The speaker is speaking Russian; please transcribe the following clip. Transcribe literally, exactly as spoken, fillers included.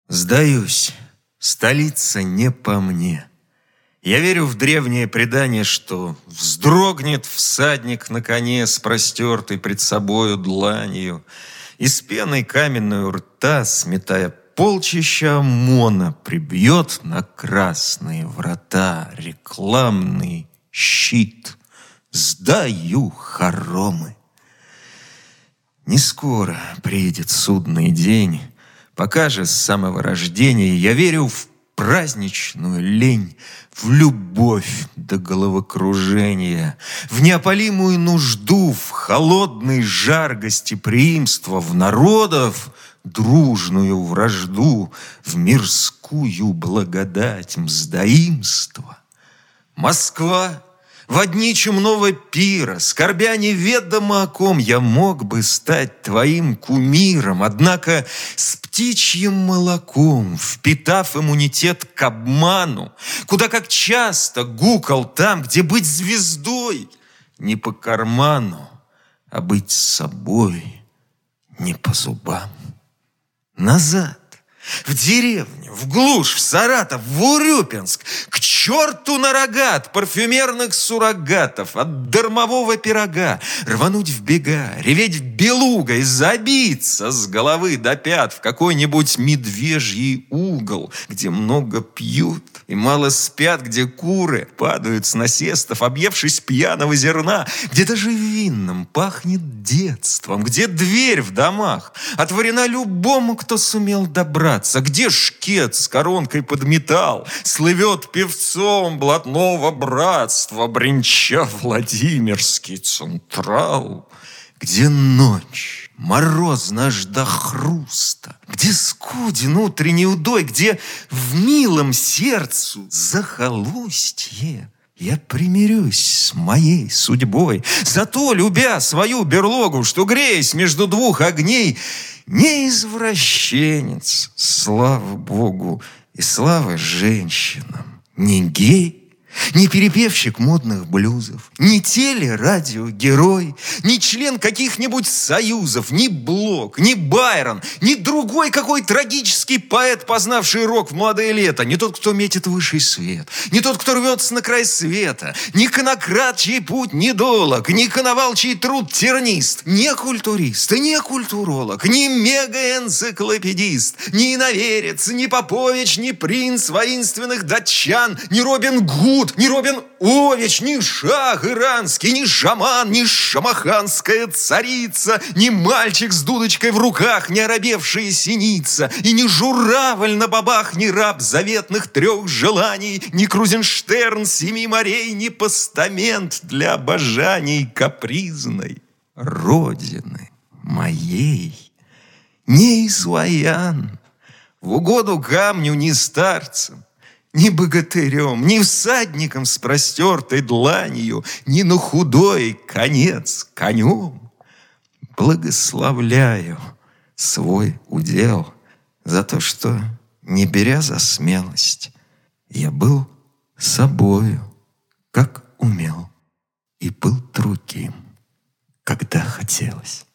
Сдаюсь, столица не по мне. Я верю в древнее предание, что вздрогнет всадник на коне с простертой пред собою дланью, и с пеной каменную рта, сметая полчища ОМОНа, прибьет на красные врата рекламный щит. Сдаю хоромы. Не скоро приедет судный день, пока же с самого рождения я верю в праздничную лень, в любовь до головокружения, в неопалимую нужду, в холодный жар гостеприимства, в народов дружную вражду, в мирскую благодать мздоимства. Москва! В дни чумного пира, скорбя неведомо о ком, я мог бы стать твоим кумиром, однако с птичьим молоком, впитав иммунитет к обману, куда как часто гукал там, где быть звездой не по карману, а быть собой не по зубам. Назад, в деревню, в глушь, в Саратов, в Урюпинск, к черту на рога от парфюмерных суррогатов, от дармового пирога, рвануть в бега, реветь в белуга и забиться с головы до пят в какой-нибудь медвежий угол, где много пьют и мало спят, где куры падают с насестов, объевшись пьяного зерна, где даже винным пахнет детством, где дверь в домах отворена любому, кто сумел добраться, где шкет с коронкой под металл слывет певцом блатного братства, бренча Владимирский Централ, где ночь морозна аж до хруста, где скуден утренний удой, где в милом сердцу захолустье. Я примирюсь с моей судьбой, зато, любя свою берлогу, что, греясь между двух огней, не извращенец, слава Богу, и слава женщинам, не гей, не перепевщик модных блюзов, не телерадиогерой, не член каких-нибудь союзов, не Блок, не Байрон, не другой какой трагический поэт, познавший рок в молодое лето, не тот, кто метит высший свет, не тот, кто рвется на край света, не конократ, чей путь недолог, не коновал, чей труд тернист, не культурист, не культуролог, не мегаэнциклопедист, не иноверец, не Попович, не принц воинственных датчан, не Робин Гуд, ни Робин Ович, ни шах иранский, ни шаман, ни шамаханская царица, ни мальчик с дудочкой в руках, ни оробевшая синица, и ни журавль на бобах, ни раб заветных трех желаний, ни Крузенштерн семи морей, ни постамент для обожаний капризной родины моей, не изваян в угоду камню, ни старцам, ни богатырем, ни всадником с простертой дланью, ни на худой конец конем. Благословляю свой удел за то, что, не беря за смелость, я был собою, как умел, и был другим, когда хотелось.